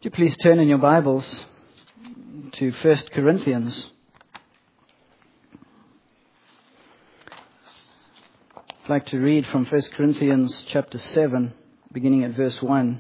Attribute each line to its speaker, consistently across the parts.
Speaker 1: Would you please turn in your Bibles to 1 Corinthians. I'd like to read from 1 Corinthians chapter 7, beginning at verse 1.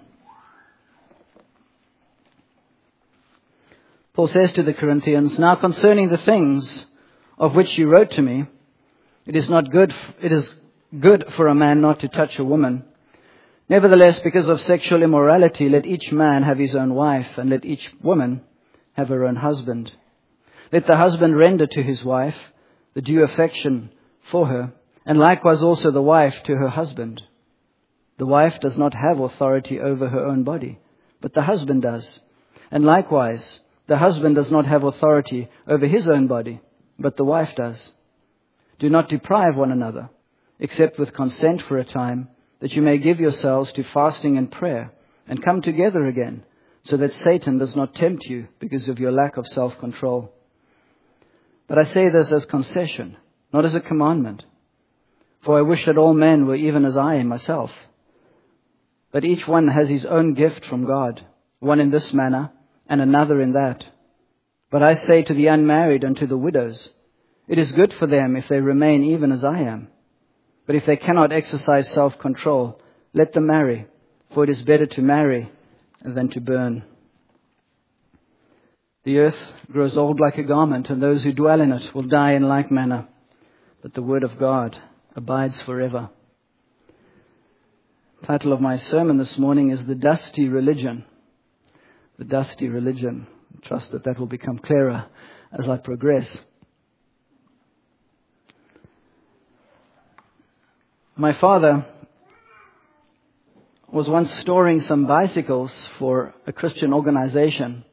Speaker 1: Paul says to the Corinthians, "Now concerning the things of which you wrote to me, it is good for a man not to touch a woman. Nevertheless, because of sexual immorality, let each man have his own wife, and let each woman have her own husband. Let the husband render to his wife the due affection for her, and likewise also the wife to her husband. The wife does not have authority over her own body, but the husband does. And likewise, the husband does not have authority over his own body, but the wife does. Do not deprive one another, except with consent for a time, that you may give yourselves to fasting and prayer, and come together again, so that Satan does not tempt you because of your lack of self-control. But I say this as concession, not as a commandment. For I wish that all men were even as I am myself. But each one has his own gift from God, one in this manner, and another in that. But I say to the unmarried and to the widows, it is good for them if they remain even as I am. But if they cannot exercise self-control, let them marry, for it is better to marry than to burn. The earth grows old like a garment, and those who dwell in it will die in like manner. But the word of God abides forever." The title of my sermon this morning is The Dusty Religion. The Dusty Religion. I trust that will become clearer as I progress. My father was once storing some bicycles for a Christian organization.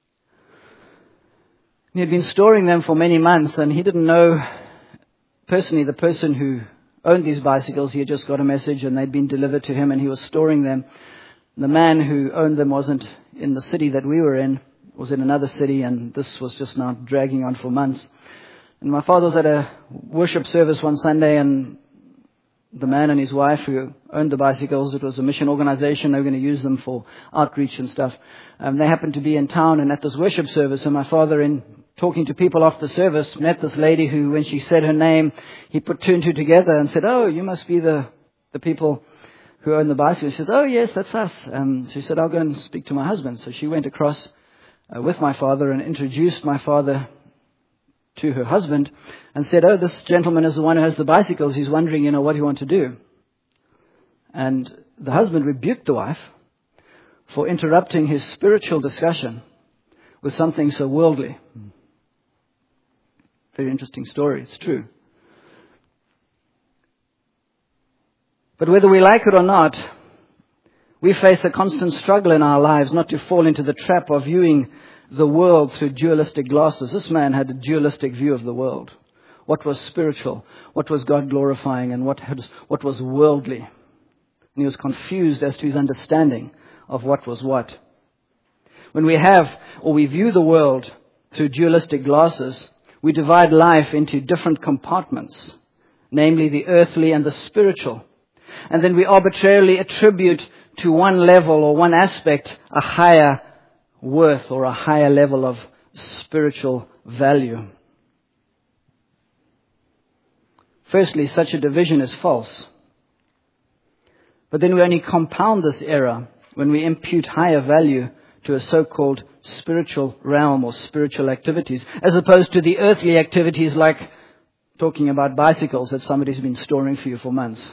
Speaker 1: He had been storing them for many months, and he didn't know personally the person who owned these bicycles. He had just got a message and they'd been delivered to him, and he was storing them. The man who owned them wasn't in the city that we were in, was in another city, and this was just now dragging on for months. And my father was at a worship service one Sunday, and the man and his wife who owned the bicycles, it was a mission organization, they were going to use them for outreach and stuff. They happened to be in town and at this worship service, and my father, in talking to people after the service, met this lady who, when she said her name, he put two and two together and said, "Oh, you must be the people who own the bicycle." She says, "Oh yes, that's us." She said, "I'll go and speak to my husband." So she went across with my father and introduced my father to her husband and said, "Oh, this gentleman is the one who has the bicycles. He's wondering, what you want to do." And the husband rebuked the wife for interrupting his spiritual discussion with something so worldly. Very interesting story. It's true. But whether we like it or not, we face a constant struggle in our lives not to fall into the trap of viewing the world through dualistic glasses. This man had a dualistic view of the world. What was spiritual, what was God glorifying, and what was worldly. And he was confused as to his understanding of what was what. When we view the world through dualistic glasses, we divide life into different compartments, namely the earthly and the spiritual. And then we arbitrarily attribute to one level or one aspect a higher worth or a higher level of spiritual value. Firstly, such a division is false. But then we only compound this error when we impute higher value to a so-called spiritual realm or spiritual activities, as opposed to the earthly activities like talking about bicycles that somebody's been storing for you for months.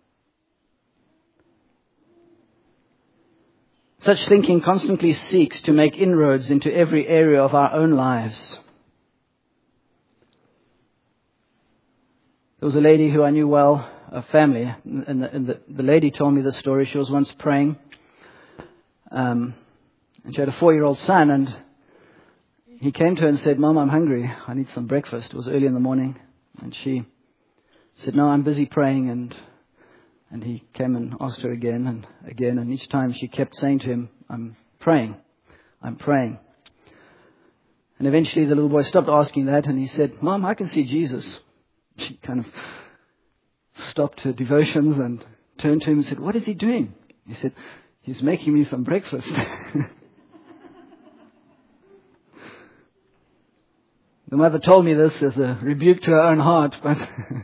Speaker 1: Such thinking constantly seeks to make inroads into every area of our own lives. There was a lady who I knew well, a family, and the lady told me this story. She was once praying, and she had a 4-year-old son, and he came to her and said, "Mom, I'm hungry. I need some breakfast." It was early in the morning, and she said, "No, I'm busy praying," and he came and asked her again and again, and each time she kept saying to him, I'm praying. And eventually the little boy stopped asking that, and he said, "Mom, I can see Jesus." She kind of stopped her devotions and turned to him and said, "What is he doing?" He said, "He's making me some breakfast." The mother told me this as a rebuke to her own heart, but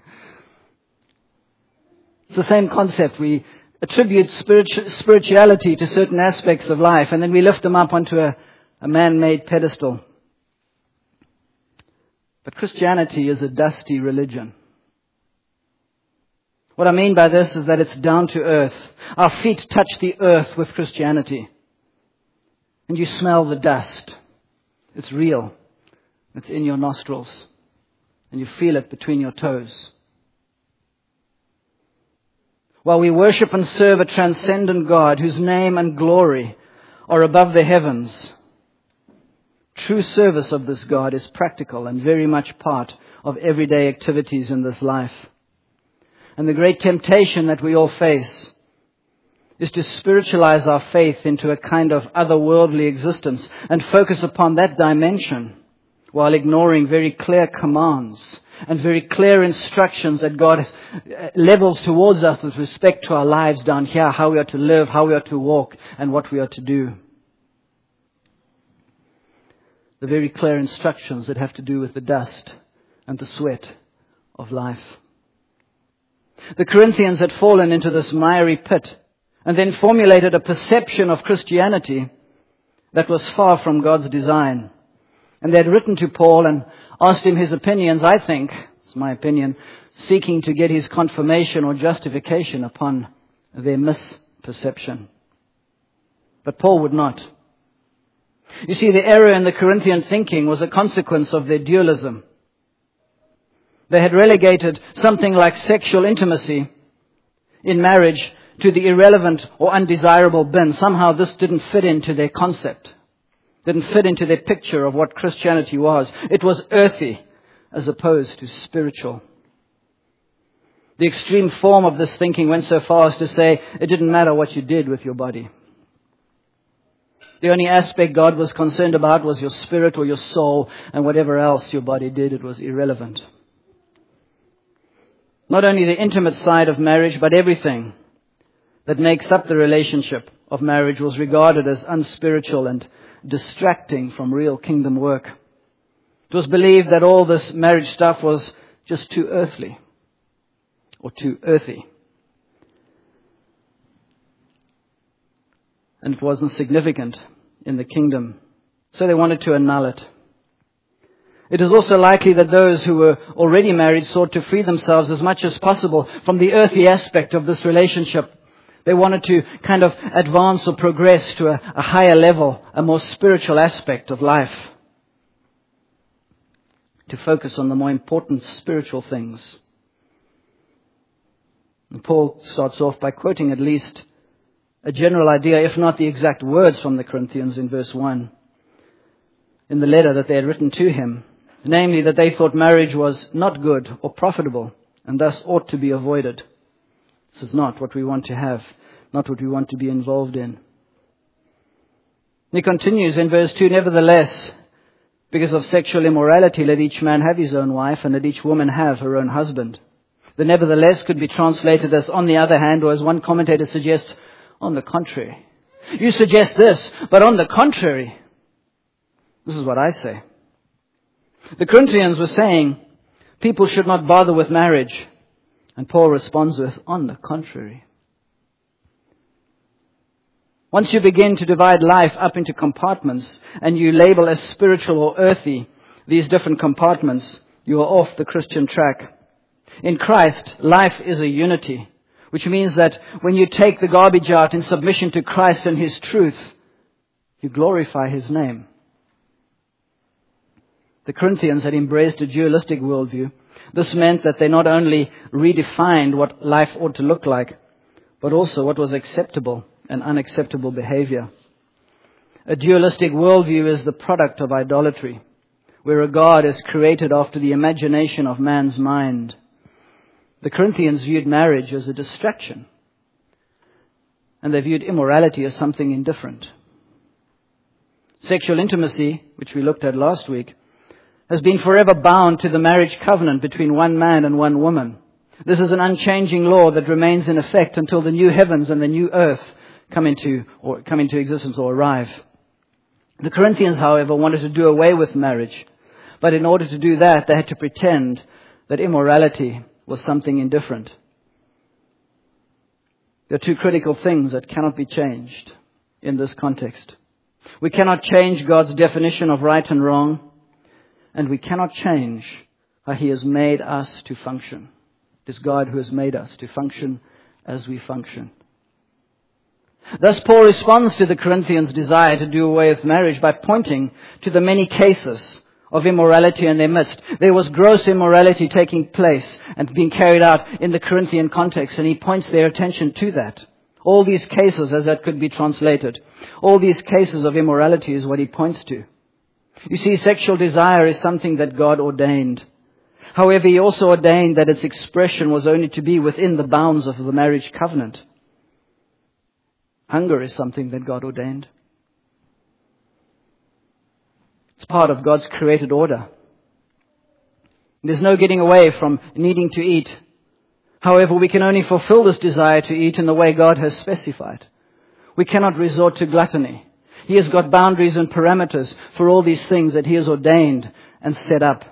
Speaker 1: it's the same concept. We attribute spirituality to certain aspects of life, and then we lift them up onto a man-made pedestal. But Christianity is a dusty religion. What I mean by this is that it's down to earth. Our feet touch the earth with Christianity. And you smell the dust. It's real. It's in your nostrils. And you feel it between your toes. While we worship and serve a transcendent God whose name and glory are above the heavens, true service of this God is practical and very much part of everyday activities in this life. And the great temptation that we all face is to spiritualize our faith into a kind of otherworldly existence and focus upon that dimension while ignoring very clear commands and very clear instructions that God levels towards us with respect to our lives down here, how we are to live, how we are to walk, and what we are to do. The very clear instructions that have to do with the dust and the sweat of life. The Corinthians had fallen into this miry pit and then formulated a perception of Christianity that was far from God's design. And they had written to Paul and asked him his opinions, I think, it's my opinion, seeking to get his confirmation or justification upon their misperception. But Paul would not. You see, the error in the Corinthian thinking was a consequence of their dualism. They had relegated something like sexual intimacy in marriage to the irrelevant or undesirable bin. Somehow this didn't fit into their concept. Didn't fit into their picture of what Christianity was. It was earthy as opposed to spiritual. The extreme form of this thinking went so far as to say it didn't matter what you did with your body. The only aspect God was concerned about was your spirit or your soul, and whatever else your body did, it was irrelevant. Not only the intimate side of marriage, but everything that makes up the relationship of marriage was regarded as unspiritual and distracting from real kingdom work. It was believed that all this marriage stuff was just too earthly or too earthy. And it wasn't significant in the kingdom. So they wanted to annul it. It is also likely that those who were already married sought to free themselves as much as possible from the earthy aspect of this relationship. They wanted to kind of advance or progress to a higher level, a more spiritual aspect of life. To focus on the more important spiritual things. And Paul starts off by quoting at least a general idea, if not the exact words from the Corinthians in verse 1, in the letter that they had written to him. Namely, that they thought marriage was not good or profitable and thus ought to be avoided. This is not what we want to have, not what we want to be involved in. He continues in verse 2, nevertheless, because of sexual immorality, let each man have his own wife and let each woman have her own husband. The nevertheless could be translated as on the other hand, or as one commentator suggests, on the contrary. You suggest this, but on the contrary. This is what I say. The Corinthians were saying people should not bother with marriage. And Paul responds with, on the contrary. Once you begin to divide life up into compartments and you label as spiritual or earthy these different compartments, you are off the Christian track. In Christ, life is a unity, which means that when you take the garbage out in submission to Christ and His truth, you glorify His name. The Corinthians had embraced a dualistic worldview. This meant that they not only redefined what life ought to look like, but also what was acceptable and unacceptable behavior. A dualistic worldview is the product of idolatry, where a God is created after the imagination of man's mind. The Corinthians viewed marriage as a distraction, and they viewed immorality as something indifferent. Sexual intimacy, which we looked at last week, has been forever bound to the marriage covenant between one man and one woman. This is an unchanging law that remains in effect until the new heavens and the new earth come into existence or arrive. The Corinthians, however, wanted to do away with marriage But in order to do that, they had to pretend that immorality was something indifferent. There are two critical things that cannot be changed in this context. We cannot change God's definition of right and wrong, and we cannot change how He has made us to function. It is God who has made us to function as we function. Thus, Paul responds to the Corinthians' desire to do away with marriage by pointing to the many cases of immorality in their midst. There was gross immorality taking place and being carried out in the Corinthian context, and he points their attention to that. All these cases, as that could be translated, all these cases of immorality is what he points to. You see, sexual desire is something that God ordained. However, He also ordained that its expression was only to be within the bounds of the marriage covenant. Hunger is something that God ordained. It's part of God's created order. There's no getting away from needing to eat. However, we can only fulfill this desire to eat in the way God has specified. We cannot resort to gluttony. He has got boundaries and parameters for all these things that He has ordained and set up.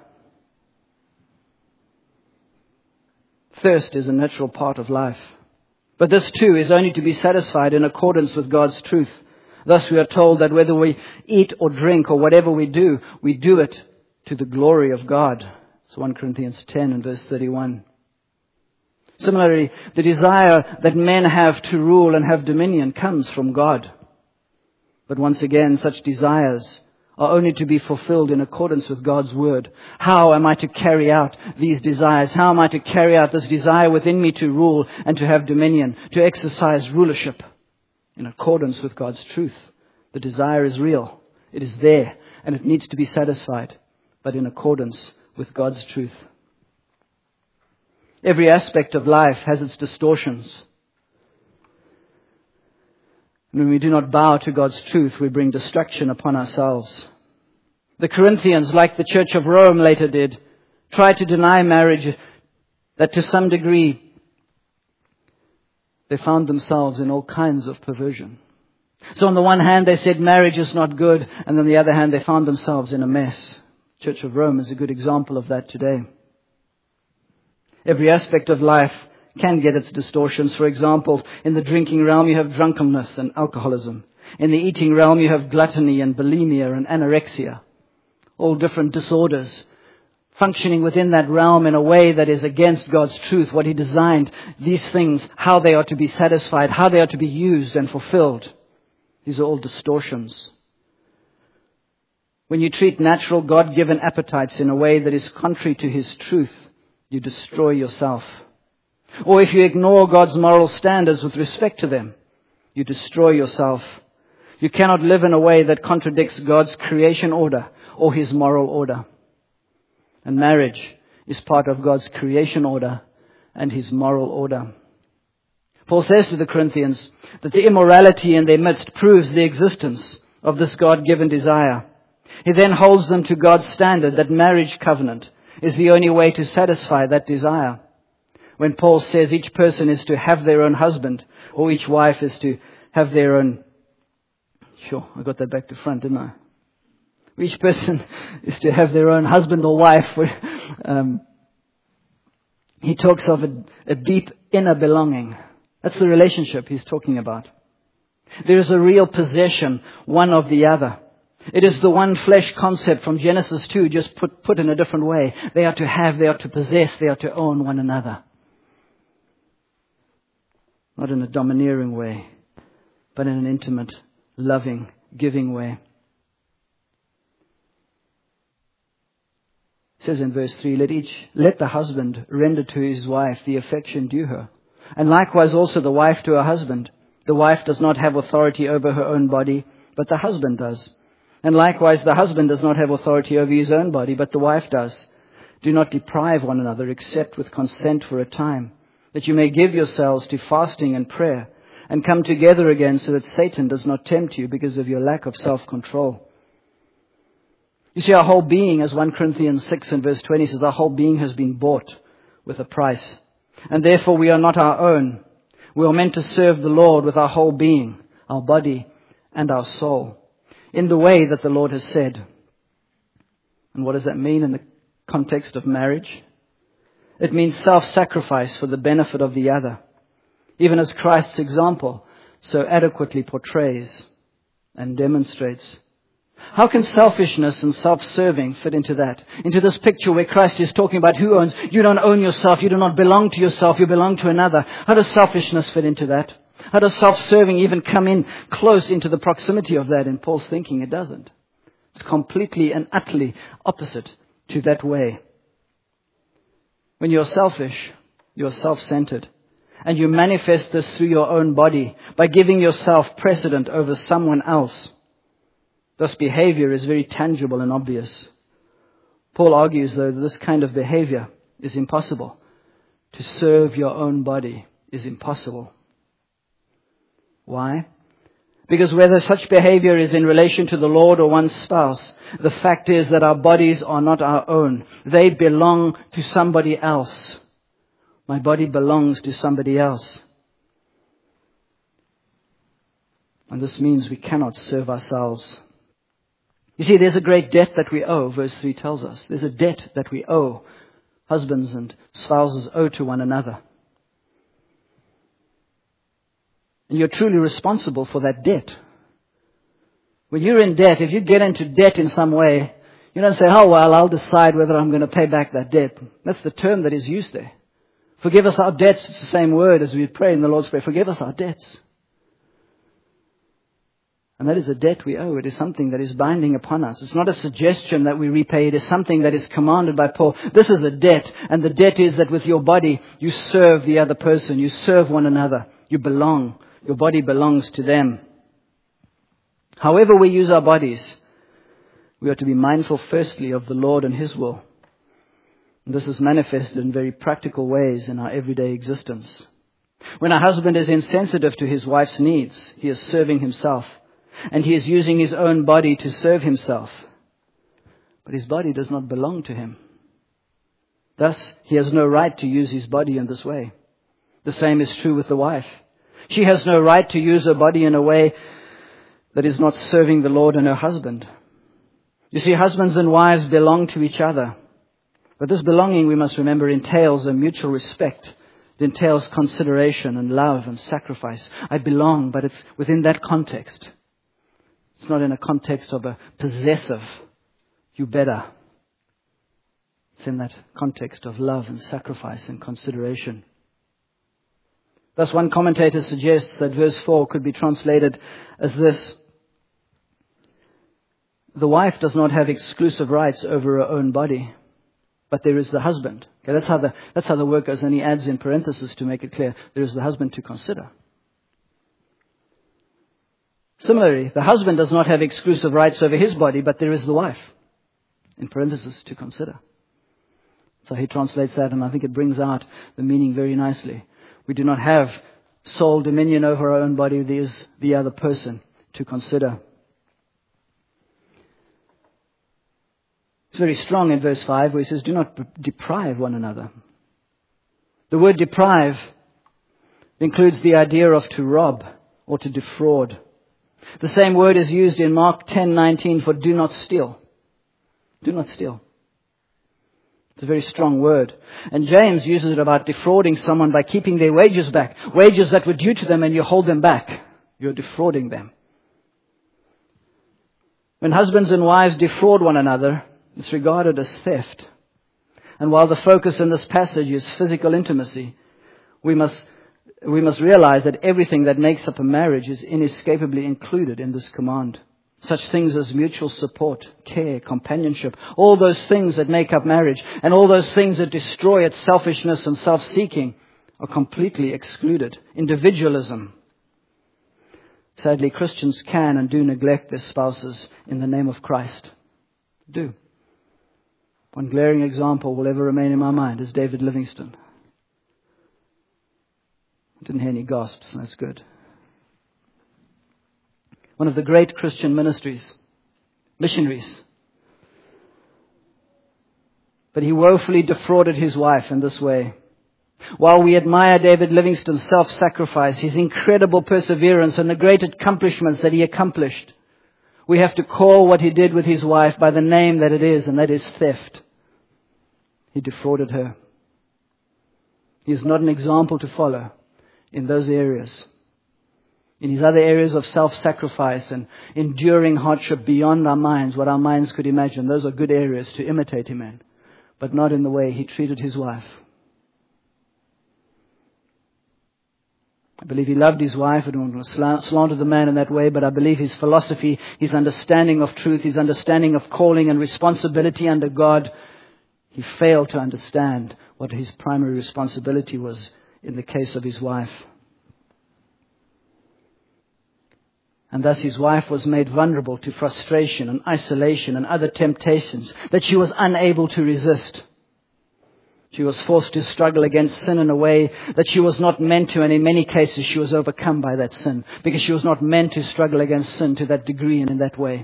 Speaker 1: Thirst is a natural part of life. But this too is only to be satisfied in accordance with God's truth. Thus we are told that whether we eat or drink or whatever we do it to the glory of God. It's 1 Corinthians 10 and verse 31. Similarly, the desire that men have to rule and have dominion comes from God. But once again, such desires are only to be fulfilled in accordance with God's word. How am I to carry out these desires? How am I to carry out this desire within me to rule and to have dominion, to exercise rulership in accordance with God's truth? The desire is real. It is there and it needs to be satisfied, but in accordance with God's truth. Every aspect of life has its distortions. When we do not bow to God's truth, we bring destruction upon ourselves. The Corinthians, like the Church of Rome later did, tried to deny marriage, that to some degree they found themselves in all kinds of perversion. So on the one hand they said marriage is not good, and on the other hand they found themselves in a mess. Church of Rome is a good example of that today. Every aspect of life can get its distortions. For example, in the drinking realm you have drunkenness and alcoholism. In the eating realm you have gluttony and bulimia and anorexia. All different disorders functioning within that realm in a way that is against God's truth, what He designed, these things, how they are to be satisfied, how they are to be used and fulfilled. These are all distortions. When you treat natural God-given appetites in a way that is contrary to His truth, you destroy yourself. Or if you ignore God's moral standards with respect to them, you destroy yourself. You cannot live in a way that contradicts God's creation order or His moral order. And marriage is part of God's creation order and His moral order. Paul says to the Corinthians that the immorality in their midst proves the existence of this God-given desire. He then holds them to God's standard that marriage covenant is the only way to satisfy that desire. When Paul says each person is to have their own husband, or each wife is to have their own... Sure, I got that back to front, didn't I? Each person is to have their own husband or wife. He talks of a deep inner belonging. That's the relationship he's talking about. There is a real possession, one of the other. It is the one flesh concept from Genesis 2, just put in a different way. They are to have, they are to possess, they are to own one another. Not in a domineering way, but in an intimate, loving, giving way. It says in verse 3, let the husband render to his wife the affection due her, and likewise also the wife to her husband. The wife does not have authority over her own body, but the husband does. And likewise the husband does not have authority over his own body, but the wife does. Do not deprive one another except with consent for a time, that you may give yourselves to fasting and prayer, and come together again so that Satan does not tempt you because of your lack of self-control. You see, our whole being, as 1 Corinthians 6 and verse 20 says, our whole being has been bought with a price. And therefore we are not our own. We are meant to serve the Lord with our whole being, our body and our soul, in the way that the Lord has said. And what does that mean in the context of marriage? It means self-sacrifice for the benefit of the other, even as Christ's example so adequately portrays and demonstrates. How can selfishness and self-serving fit into that? Into this picture where Christ is talking about who owns. You don't own yourself. You do not belong to yourself. You belong to another. How does selfishness fit into that? How does self-serving even come in close into the proximity of that in Paul's thinking? It doesn't. It's completely and utterly opposite to that way. When you're selfish, you're self-centered. And you manifest this through your own body by giving yourself precedent over someone else. This behavior is very tangible and obvious. Paul argues, though, that this kind of behavior is impossible. To serve your own body is impossible. Why? Because whether such behavior is in relation to the Lord or one's spouse, the fact is that our bodies are not our own. They belong to somebody else. My body belongs to somebody else. And this means we cannot serve ourselves. You see, there's a great debt that we owe, verse 3 tells us. There's a debt that we owe. Husbands and spouses owe to one another. And you're truly responsible for that debt. When you're in debt, if you get into debt in some way, you don't say, oh, well, I'll decide whether I'm going to pay back that debt. That's the term that is used there. Forgive us our debts. It's the same word as we pray in the Lord's Prayer. Forgive us our debts. And that is a debt we owe. It is something that is binding upon us. It's not a suggestion that we repay. It is something that is commanded by Paul. This is a debt. And the debt is that with your body, you serve the other person. You serve one another. You belong. Your body belongs to them. However we use our bodies, we are to be mindful firstly of the Lord and His will. And this is manifested in very practical ways in our everyday existence. When a husband is insensitive to his wife's needs, he is serving himself. And he is using his own body to serve himself. But his body does not belong to him. Thus, he has no right to use his body in this way. The same is true with the wife. She has no right to use her body in a way that is not serving the Lord and her husband. You see, husbands and wives belong to each other. But this belonging, we must remember, entails a mutual respect. It entails consideration and love and sacrifice. I belong, but it's within that context. It's not in a context of a possessive, you better. It's in that context of love and sacrifice and consideration. Thus, one commentator suggests that verse 4 could be translated as this. The wife does not have exclusive rights over her own body, but there is the husband. Okay, that's how the word goes, and he adds in parentheses to make it clear, there is the husband to consider. Similarly, the husband does not have exclusive rights over his body, but there is the wife, in parentheses, to consider. So he translates that, and I think it brings out the meaning very nicely. We do not have sole dominion over our own body. There is the other person to consider. It's very strong in verse 5 where he says, do not deprive one another. The word deprive includes the idea of to rob or to defraud. The same word is used in Mark 10:19 for do not steal. Do not steal. It's a very strong word. And James uses it about defrauding someone by keeping their wages back. Wages that were due to them and you hold them back. You're defrauding them. When husbands and wives defraud one another, it's regarded as theft. And while the focus in this passage is physical intimacy, we must realize that everything that makes up a marriage is inescapably included in this command. Such things as mutual support, care, companionship, all those things that make up marriage, and all those things that destroy its selfishness and self-seeking are completely excluded. Individualism. Sadly, Christians can and do neglect their spouses in the name of Christ. Do. One glaring example will ever remain in my mind is David Livingstone. I didn't hear any gasps, that's good. One of the great Christian missionaries. But he woefully defrauded his wife in this way. While we admire David Livingstone's self-sacrifice, his incredible perseverance and the great accomplishments that he accomplished, We have to call what he did with his wife by the name that it is, and that is theft. He defrauded her. He is not an example to follow in those areas. In his other areas of self-sacrifice and enduring hardship beyond our minds, what our minds could imagine, those are good areas to imitate him in, but not in the way he treated his wife. I believe he loved his wife and didn't want to slander the man in that way, but I believe his philosophy, his understanding of truth, his understanding of calling and responsibility under God, he failed to understand what his primary responsibility was in the case of his wife. And thus his wife was made vulnerable to frustration and isolation and other temptations that she was unable to resist. She was forced to struggle against sin in a way that she was not meant to, and in many cases she was overcome by that sin, because she was not meant to struggle against sin to that degree and in that way.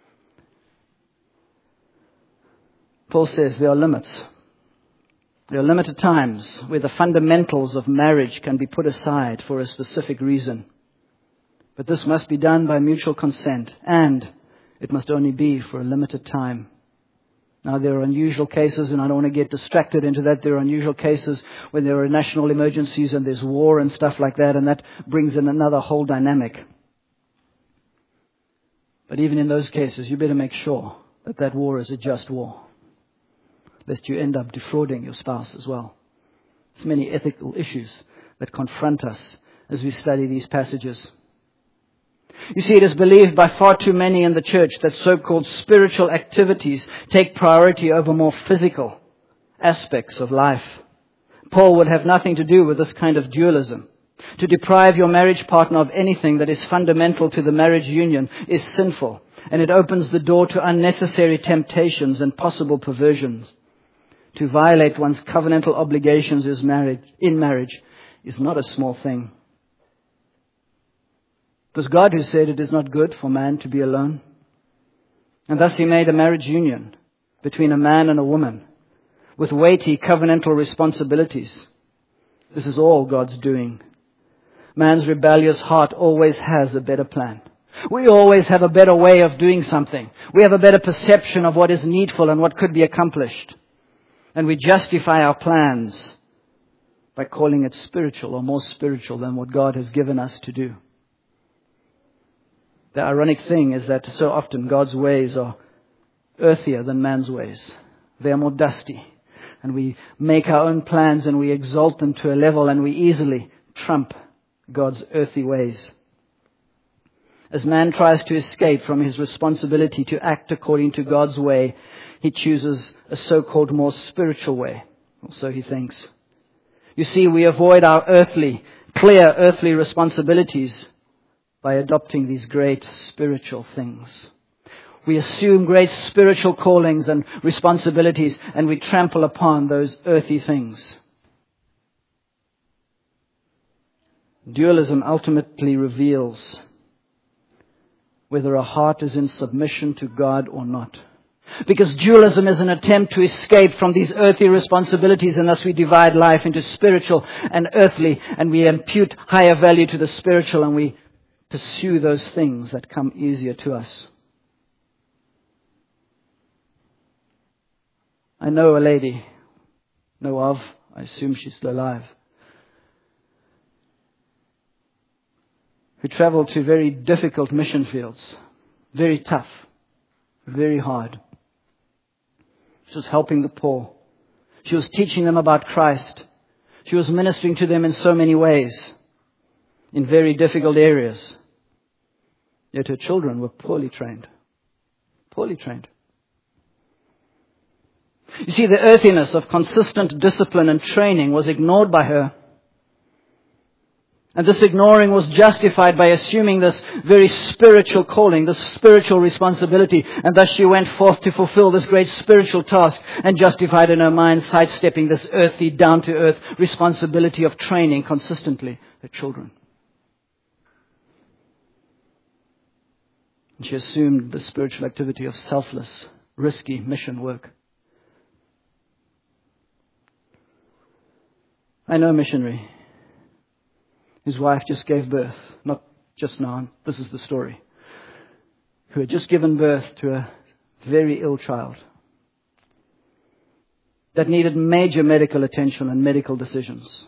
Speaker 1: Paul says there are limits. There are limited times where the fundamentals of marriage can be put aside for a specific reason. But this must be done by mutual consent, and it must only be for a limited time. Now, there are unusual cases, and I don't want to get distracted into that. There are unusual cases when there are national emergencies and there's war and stuff like that, and that brings in another whole dynamic. But even in those cases, you better make sure that that war is a just war, lest you end up defrauding your spouse as well. There's many ethical issues that confront us as we study these passages. You see, it is believed by far too many in the church that so-called spiritual activities take priority over more physical aspects of life. Paul would have nothing to do with this kind of dualism. To deprive your marriage partner of anything that is fundamental to the marriage union is sinful, and it opens the door to unnecessary temptations and possible perversions. To violate one's covenantal obligations in marriage is not a small thing. It was God who said it is not good for man to be alone. And thus he made a marriage union between a man and a woman with weighty covenantal responsibilities. This is all God's doing. Man's rebellious heart always has a better plan. We always have a better way of doing something. We have a better perception of what is needful and what could be accomplished. And we justify our plans by calling it spiritual or more spiritual than what God has given us to do. The ironic thing is that so often God's ways are earthier than man's ways. They are more dusty. And we make our own plans and we exalt them to a level and we easily trump God's earthy ways. As man tries to escape from his responsibility to act according to God's way, he chooses a so-called more spiritual way. Or so he thinks. You see, we avoid our clear earthly responsibilities by adopting these great spiritual things. We assume great spiritual callings and responsibilities, and we trample upon those earthy things. Dualism ultimately reveals whether a heart is in submission to God or not. Because dualism is an attempt to escape from these earthly responsibilities, and thus we divide life into spiritual and earthly, and we impute higher value to the spiritual, and we pursue those things that come easier to us. I know a lady, I assume she's still alive, who traveled to very difficult mission fields, very tough, very hard. She was helping the poor. She was teaching them about Christ. She was ministering to them in so many ways, in very difficult areas. Yet her children were poorly trained. Poorly trained. You see, the earthiness of consistent discipline and training was ignored by her. And this ignoring was justified by assuming this very spiritual calling, this spiritual responsibility. And thus she went forth to fulfill this great spiritual task and justified in her mind sidestepping this earthy, down-to-earth responsibility of training consistently her children. And she assumed the spiritual activity of selfless, risky mission work. I know a missionary. His wife just gave birth, not just now, this is the story, who had just given birth to a very ill child that needed major medical attention and medical decisions.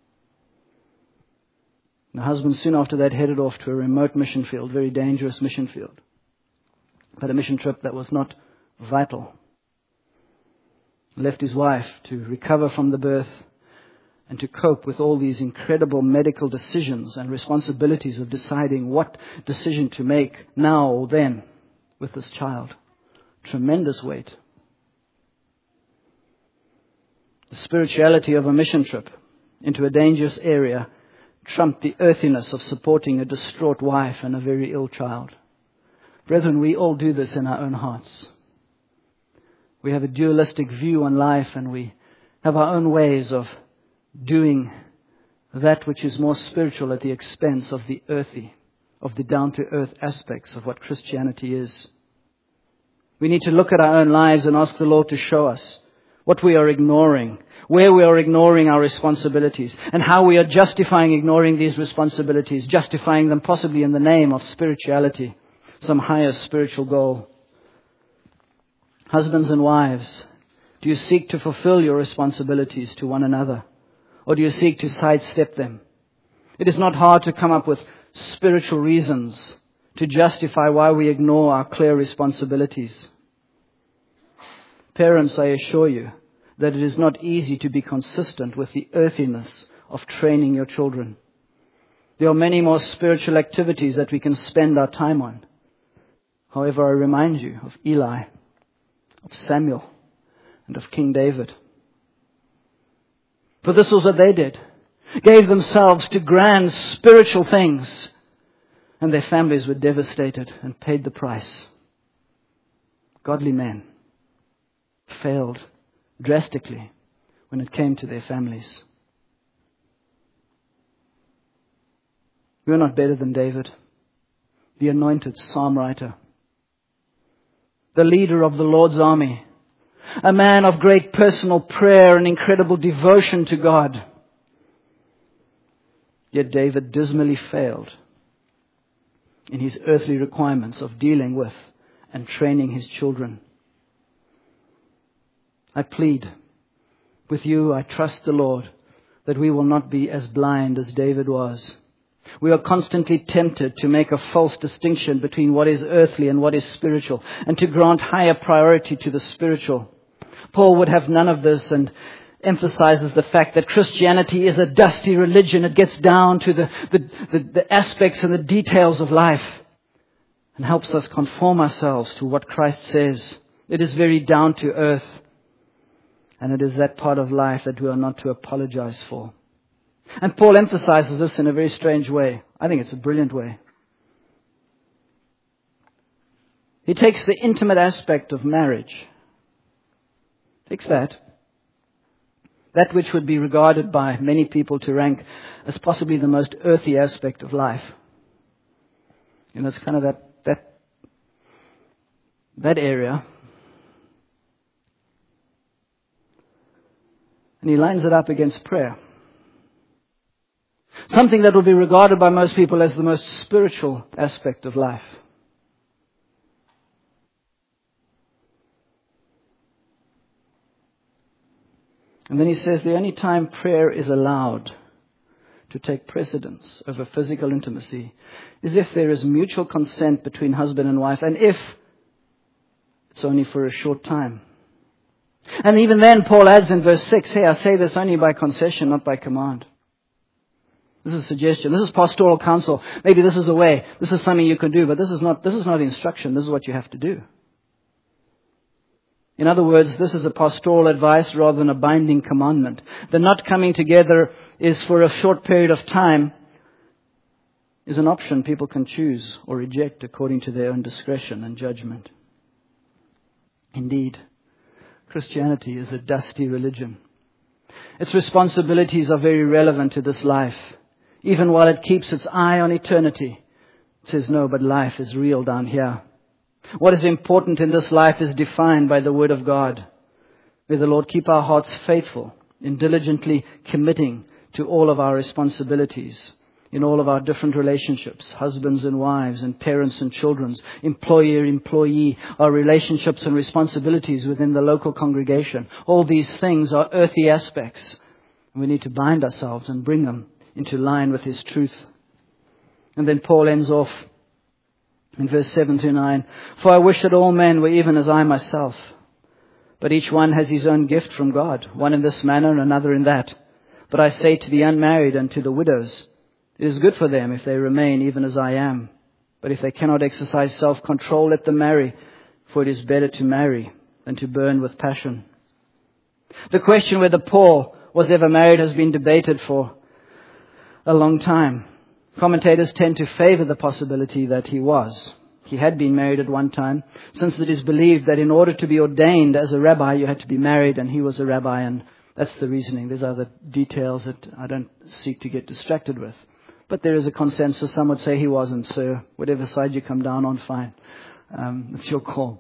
Speaker 1: The husband soon after that headed off to a remote mission field, very dangerous mission field, but a mission trip that was not vital. Left his wife to recover from the birth and to cope with all these incredible medical decisions and responsibilities of deciding what decision to make now or then with this child. Tremendous weight. The spirituality of a mission trip into a dangerous area trumped the earthiness of supporting a distraught wife and a very ill child. Brethren, we all do this in our own hearts. We have a dualistic view on life, and we have our own ways of doing that which is more spiritual at the expense of the earthy, of the down-to-earth aspects of what Christianity is. We need to look at our own lives and ask the Lord to show us what we are ignoring, where we are ignoring our responsibilities, and how we are justifying ignoring these responsibilities, justifying them possibly in the name of spirituality, some higher spiritual goal. Husbands and wives, do you seek to fulfill your responsibilities to one another, or do you seek to sidestep them? It is not hard to come up with spiritual reasons to justify why we ignore our clear responsibilities. Parents, I assure you that it is not easy to be consistent with the earthiness of training your children. There are many more spiritual activities that we can spend our time on. However, I remind you of Eli, of Samuel, and of King David. For this was what they did. Gave themselves to grand spiritual things. And their families were devastated and paid the price. Godly men failed drastically when it came to their families. We are not better than David, the anointed psalm writer, the leader of the Lord's army, a man of great personal prayer and incredible devotion to God. Yet David dismally failed in his earthly requirements of dealing with and training his children. I plead with you, I trust the Lord, that we will not be as blind as David was. We are constantly tempted to make a false distinction between what is earthly and what is spiritual, and to grant higher priority to the spiritual. Paul would have none of this and emphasizes the fact that Christianity is a dusty religion. It gets down to the aspects and the details of life and helps us conform ourselves to what Christ says. It is very down to earth. And it is that part of life that we are not to apologize for. And Paul emphasizes this in a very strange way. I think it's a brilliant way. He takes the intimate aspect of marriage. Takes that which would be regarded by many people to rank as possibly the most earthy aspect of life. And it's kind of that area. And he lines it up against prayer. Something that will be regarded by most people as the most spiritual aspect of life. And then he says the only time prayer is allowed to take precedence over physical intimacy is if there is mutual consent between husband and wife, and if it's only for a short time. And even then, Paul adds in verse 6, hey, I say this only by concession, not by command. This is a suggestion. This is pastoral counsel. Maybe this is a way. This is something you can do, but this is not instruction. This is what you have to do. In other words, this is a pastoral advice rather than a binding commandment. The not coming together is for a short period of time is an option people can choose or reject according to their own discretion and judgment. Indeed, Christianity is a dusty religion. Its responsibilities are very relevant to this life. Even while it keeps its eye on eternity, it says, no, but life is real down here. What is important in this life is defined by the Word of God. May the Lord keep our hearts faithful in diligently committing to all of our responsibilities in all of our different relationships, husbands and wives and parents and children, employer, employee, our relationships and responsibilities within the local congregation. All these things are earthy aspects. We need to bind ourselves and bring them into line with His truth. And then Paul ends off in verse 7 to 9. For I wish that all men were even as I myself. But each one has his own gift from God, one in this manner and another in that. But I say to the unmarried and to the widows, it is good for them if they remain even as I am. But if they cannot exercise self-control, let them marry, for it is better to marry than to burn with passion. The question whether Paul was ever married has been debated for a long time. Commentators tend to favor the possibility that he was. He had been married at one time, since it is believed that in order to be ordained as a rabbi, you had to be married, and he was a rabbi, and that's the reasoning. There's other details that I don't seek to get distracted with. But there is a consensus. Some would say he wasn't, so whatever side you come down on, fine. It's your call.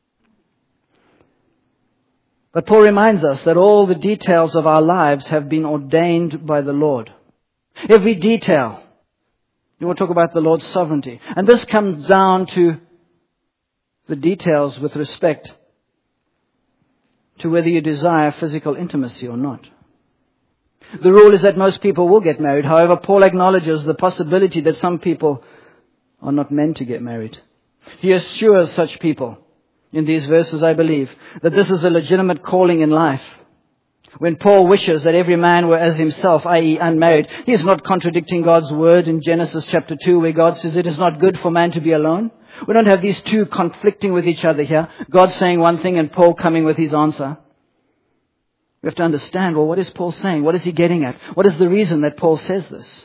Speaker 1: But Paul reminds us that all the details of our lives have been ordained by the Lord. Every detail. You want to talk about the Lord's sovereignty. And this comes down to the details with respect to whether you desire physical intimacy or not. The rule is that most people will get married. However, Paul acknowledges the possibility that some people are not meant to get married. He assures such people in these verses, I believe, that this is a legitimate calling in life. When Paul wishes that every man were as himself, i.e. unmarried, he is not contradicting God's word in Genesis chapter 2, where God says it is not good for man to be alone. We don't have these two conflicting with each other here. God saying one thing and Paul coming with his answer. We have to understand, well, what is Paul saying? What is he getting at? What is the reason that Paul says this?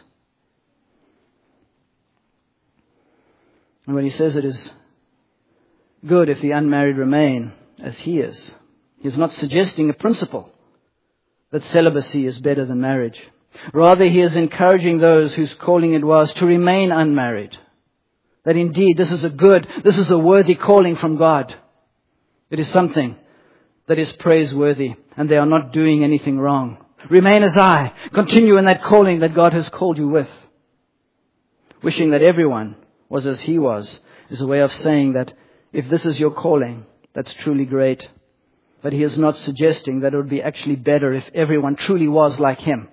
Speaker 1: And when he says it is good if the unmarried remain as he is, he's not suggesting a principle that celibacy is better than marriage. Rather, he is encouraging those whose calling it was to remain unmarried. That indeed this is a worthy calling from God. It is something that is praiseworthy, and they are not doing anything wrong. Remain as I. Continue in that calling that God has called you with. Wishing that everyone was as he was is a way of saying that if this is your calling, that's truly great. But he is not suggesting that it would be actually better if everyone truly was like him.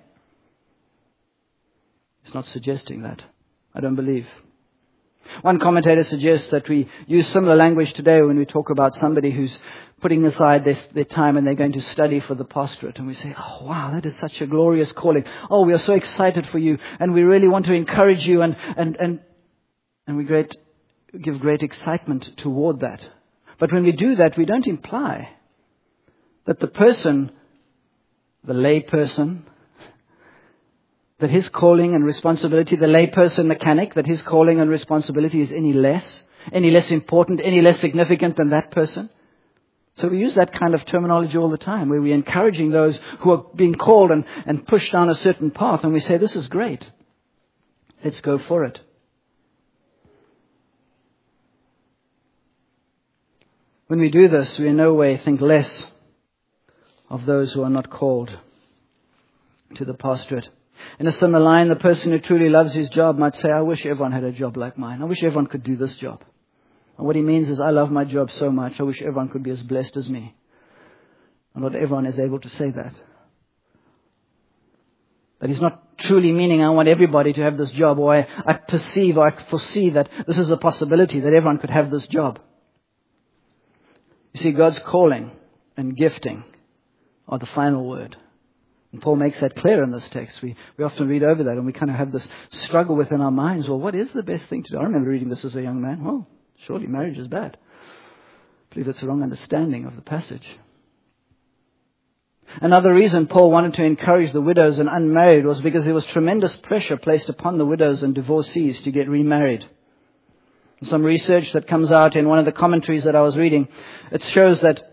Speaker 1: He's not suggesting that. I don't believe. One commentator suggests that we use similar language today when we talk about somebody who's putting aside their time and they're going to study for the pastorate. And we say, oh, wow, that is such a glorious calling. Oh, we are so excited for you. And we really want to encourage you. And we give great excitement toward that. But when we do that, we don't imply that the person, the lay person, that his calling and responsibility, the lay person mechanic, that his calling and responsibility is any less important, any less significant than that person. So we use that kind of terminology all the time, where we're encouraging those who are being called and pushed down a certain path, and we say, this is great. Let's go for it. When we do this, we in no way think less of those who are not called to the pastorate. In a similar line, the person who truly loves his job might say, I wish everyone had a job like mine. I wish everyone could do this job. And what he means is, I love my job so much, I wish everyone could be as blessed as me. And not everyone is able to say that. But he's not truly meaning, I want everybody to have this job, or I perceive or I foresee that this is a possibility, that everyone could have this job. You see, God's calling and gifting are the final word. And Paul makes that clear in this text. We often read over that and we kind of have this struggle within our minds. Well, what is the best thing to do? I remember reading this as a young man. Well, surely marriage is bad. I believe it's a wrong understanding of the passage. Another reason Paul wanted to encourage the widows and unmarried was because there was tremendous pressure placed upon the widows and divorcees to get remarried. Some research that comes out in one of the commentaries that I was reading, it shows that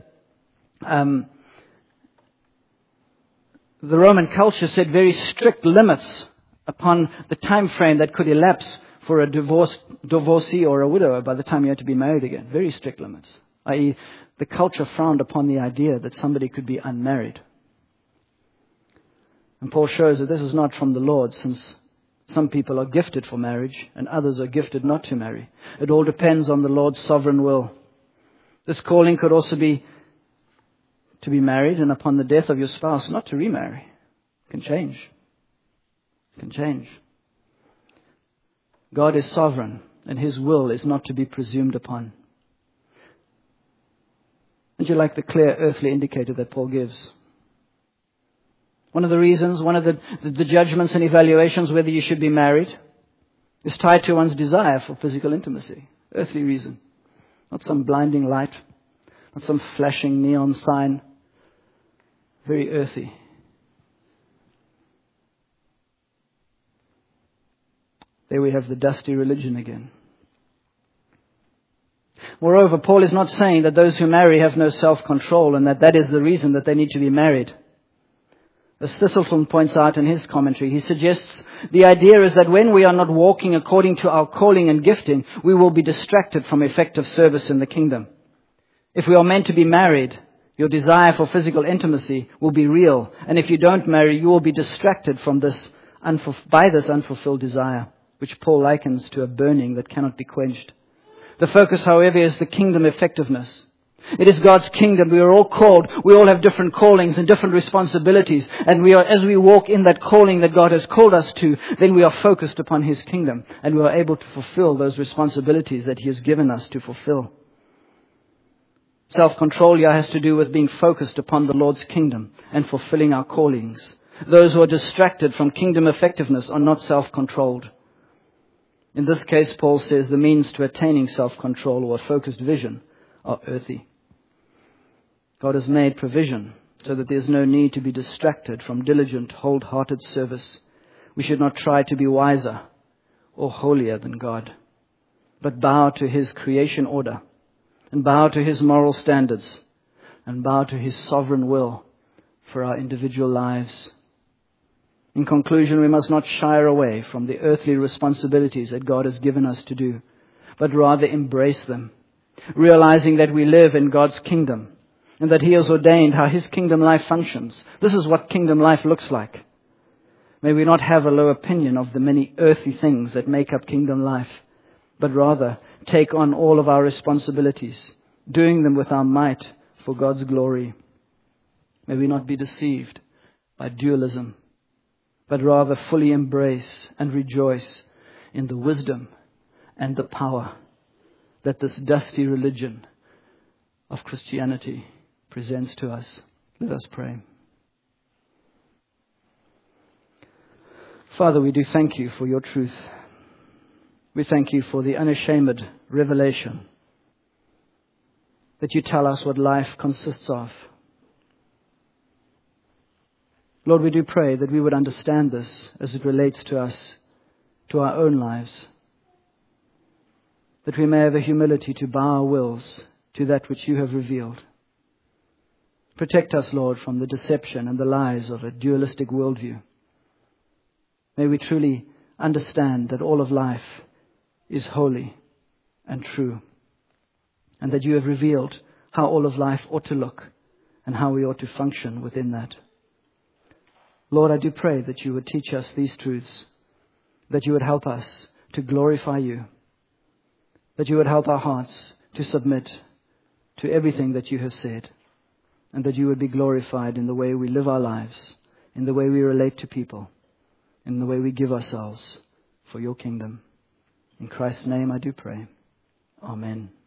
Speaker 1: the Roman culture set very strict limits upon the time frame that could elapse for a divorcee or a widower by the time you had to be married again. Very strict limits. I.e., the culture frowned upon the idea that somebody could be unmarried. And Paul shows that this is not from the Lord, since Some people are gifted for marriage and others are gifted not to marry. It all depends on the Lord's sovereign will. This calling could also be to be married and upon the death of your spouse not to remarry. It can change. It can change. God is sovereign and His will is not to be presumed upon. Don't you like the clear earthly indicator that Paul gives? One of the reasons, one of the judgments and evaluations whether you should be married is tied to one's desire for physical intimacy. Earthly reason. Not some blinding light. Not some flashing neon sign. Very earthy. There we have the dusty religion again. Moreover, Paul is not saying that those who marry have no self-control and that is the reason that they need to be married. As Thistleton points out in his commentary, he suggests the idea is that when we are not walking according to our calling and gifting, we will be distracted from effective service in the kingdom. If we are meant to be married, your desire for physical intimacy will be real. And if you don't marry, you will be distracted from by this unfulfilled desire, which Paul likens to a burning that cannot be quenched. The focus, however, is the kingdom effectiveness. It is God's kingdom. We are all called. We all have different callings and different responsibilities. And as we walk in that calling that God has called us to, then we are focused upon His kingdom. And we are able to fulfill those responsibilities that He has given us to fulfill. Self-control here has to do with being focused upon the Lord's kingdom and fulfilling our callings. Those who are distracted from kingdom effectiveness are not self-controlled. In this case, Paul says the means to attaining self-control or a focused vision are earthy. God has made provision so that there is no need to be distracted from diligent, wholehearted service. We should not try to be wiser or holier than God, but bow to His creation order and bow to His moral standards and bow to His sovereign will for our individual lives. In conclusion, we must not shy away from the earthly responsibilities that God has given us to do, but rather embrace them, realizing that we live in God's kingdom and that He has ordained how His kingdom life functions. This is what kingdom life looks like. May we not have a low opinion of the many earthly things that make up kingdom life, but rather take on all of our responsibilities, doing them with our might for God's glory. May we not be deceived by dualism, but rather fully embrace and rejoice in the wisdom and the power that this dusty religion of Christianity presents to us. Let us pray. Father, we do thank You for Your truth. We thank You for the unashamed revelation that You tell us what life consists of. Lord, we do pray that we would understand this as it relates to us, to our own lives. That we may have a humility to bow our wills to that which You have revealed. Protect us, Lord, from the deception and the lies of a dualistic worldview. May we truly understand that all of life is holy and true, and that You have revealed how all of life ought to look and how we ought to function within that. Lord, I do pray that You would teach us these truths, that You would help us to glorify You, that You would help our hearts to submit to everything that You have said, and that You would be glorified in the way we live our lives, in the way we relate to people, in the way we give ourselves for Your kingdom. In Christ's name I do pray. Amen.